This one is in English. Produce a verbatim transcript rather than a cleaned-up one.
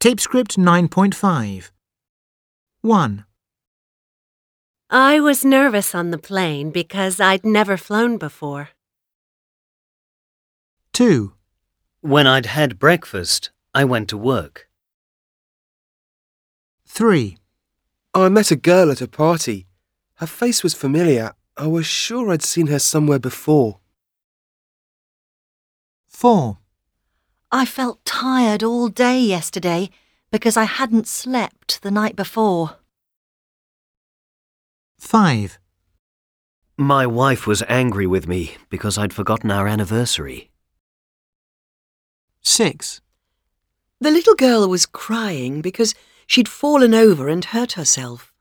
Tape script nine point five. one. I was nervous on the plane because I'd never flown before. two. When I'd had breakfast, I went to work. three. I met a girl at a party. Her face was familiar. I was sure I'd seen her somewhere before. four. I felt tired all day yesterday because I hadn't slept the night before. five. My wife was angry with me because I'd forgotten our anniversary. six. The little girl was crying because she'd fallen over and hurt herself.